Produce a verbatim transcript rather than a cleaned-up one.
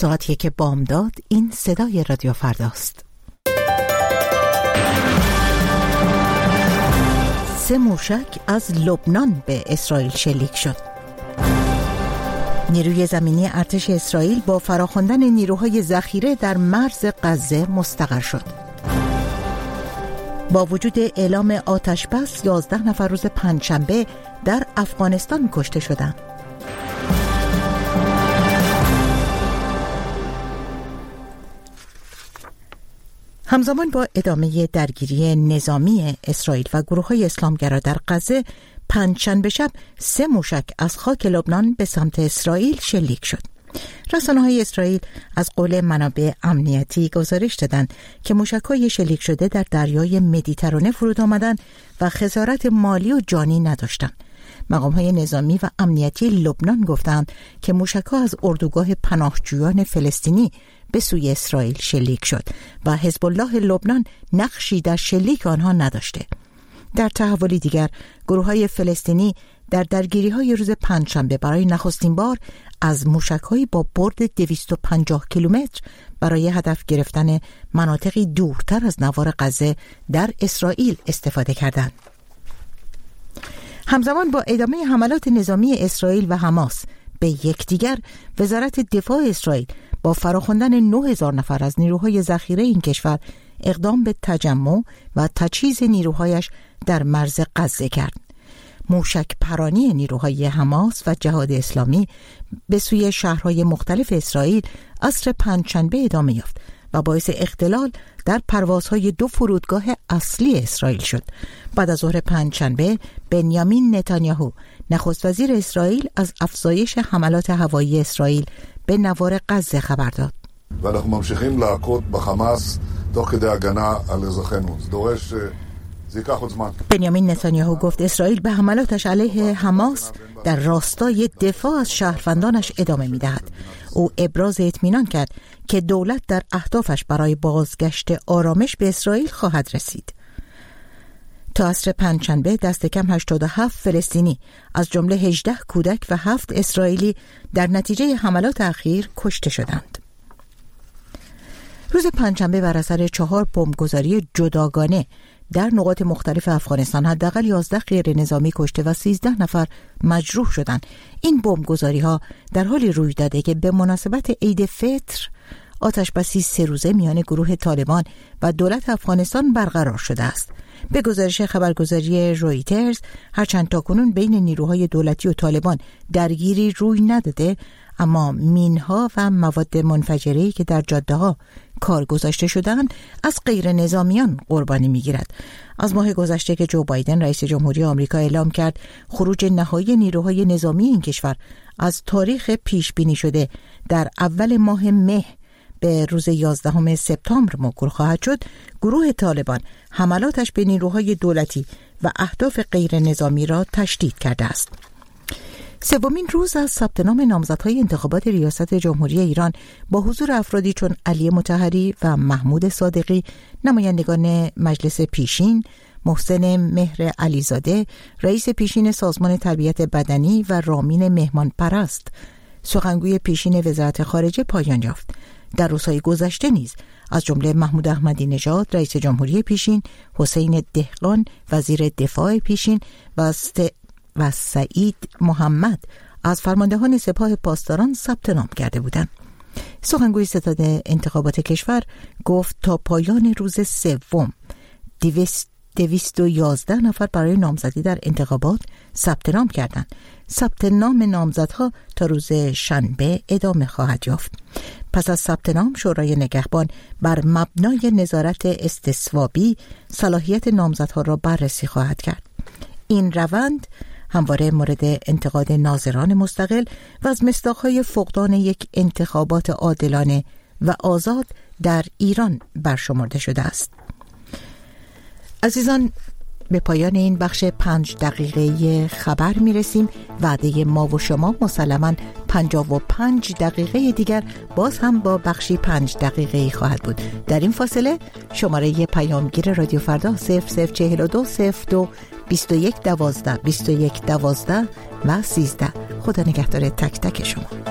ساعت یک بامداد. این صدای رادیو فرداست. سه موشک از لبنان به اسرائیل شلیک شد. نیروی زمینی ارتش اسرائیل با فراخواندن نیروهای ذخیره در مرز غزه مستقر شد. با وجود اعلام آتش بس یازده نفر روز پنجشنبه در افغانستان کشته شدند. همزمان با ادامه درگیری نظامی اسرائیل و گروه‌های اسلامگرا در غزه، پنجشنبه شب سه موشک از خاک لبنان به سمت اسرائیل شلیک شد. رسانه‌های اسرائیل از قول منابع امنیتی گزارش دادند که موشک‌های شلیک شده در دریای مدیترانه فرود آمدند و خسارت مالی و جانی نداشتند. مقام‌های نظامی و امنیتی لبنان گفتند که موشک‌ها از اردوگاه پناهجویان فلسطینی به سوی اسرائیل شلیک شد و حزب الله لبنان نقشی در شلیک آنها نداشته. در تحولی دیگر، گروه‌های فلسطینی در درگیری‌های روز پنجشنبه برای نخستین بار از موشک‌های با برد دویست و پنجاه کیلومتر برای هدف گرفتن مناطقی دورتر از نوار غزه در اسرائیل استفاده کردند. همزمان با ادامه حملات نظامی اسرائیل و حماس به یکدیگر، وزارت دفاع اسرائیل با فراخواندن نه هزار نفر از نیروهای ذخیره این کشور اقدام به تجمع و تجهیز نیروهایش در مرز غزه کرد. موشک پرانی نیروهای حماس و جهاد اسلامی به سوی شهرهای مختلف اسرائیل عصر پنجشنبه ادامه یافت و باعث اختلال در پروازهای دو فرودگاه اصلی اسرائیل شد. بعد از ظهر پنجشنبه، بنیامین نتانیاهو نخست وزیر اسرائیل از افزایش حملات هوایی اسرائیل به نوار غزه خبر داد. ואנחנו ממשיכים להכות בחמאס תוך כדי הגנה על אזרחינו. זה דורש זה ייקח עוד זמן. بنیامین نتانیاهو گفت اسرائیل به حملاتش علیه حماس در راستای دفاع از شهروندانش ادامه می‌دهد. او ابراز اطمینان کرد که دولت در اهدافش برای بازگشت آرامش به اسرائیل خواهد رسید. تا عصر پنجشنبه دست کم هشتاد و هفت فلسطینی از جمله هجده کودک و هفت اسرائیلی در نتیجه حملات اخیر کشته شدند. روز پنجشنبه بر اثر چهار بمبگذاری جداگانه در نقاط مختلف افغانستان حداقل یازده غیر نظامی کشته و سیزده نفر مجروح شدند. این بمبگذاری‌ها در حالی روی داده که به مناسبت عید فطر آتش بسی سه روزه میان گروه طالبان و دولت افغانستان برقرار شده است. به گزارش خبرگزاری رویترز، هرچند تاکنون بین نیروهای دولتی و طالبان درگیری روی نداده، اما مینها و مواد منفجره‌ای که در جاده‌ها کار گذاشته شدند از غیر نظامیان قربانی می‌گیرد. از ماه گذشته که جو بایدن رئیس جمهوری آمریکا اعلام کرد خروج نهایی نیروهای نظامی این کشور از تاریخ پیش بینی شده در اول ماه مه به روز یازدهم سپتامبر موکول خواهد شد، گروه طالبان حملاتش به نیروهای دولتی و اهداف غیر نظامی را تشدید کرده است. سومین روز از ثبت نام نامزدهای انتخابات ریاست جمهوری ایران با حضور افرادی چون علی مطهری و محمود صادقی، نمایندگان مجلس پیشین، محسن مهر علیزاده، رئیس پیشین سازمان تربیت بدنی و رامین مهمان پرست، سخنگوی پیشین وزارت خارجه پایان یافت. در روزهای گذشته نیز از جمله محمود احمدی نژاد رئیس جمهوری پیشین، حسین دهقان وزیر دفاع پیشین و است و سعید محمد از فرماندهان سپاه پاسداران ثبت نام کرده بودند. سخنگوی ستاد انتخابات کشور گفت تا پایان روز سوم دویست و یازده نفر برای نامزدی در انتخابات ثبت نام کردند. ثبت نام نامزدها تا روز شنبه ادامه خواهد یافت. پس از ثبت نام، شورای نگهبان بر مبنای نظارت استصوابی صلاحیت نامزدها را بررسی خواهد کرد. این روند همواره مورد انتقاد ناظران مستقل و از مصداق‌های فقدان یک انتخابات عادلانه و آزاد در ایران برشمرده شده است. عزیزان، به پایان این بخش پنج دقیقه خبر می رسیم. وعده ما و شما مسلماً پنجاه و پنج دقیقه دیگر باز هم با بخشی پنج دقیقه خواهد بود. در این فاصله شماره پیامگیر رادیو فردا صفر صفر چهل و دو صفر دو بیست و یک دوازده بیست و یک دوازده و سیزده. خدا نگهدار تک تک شما.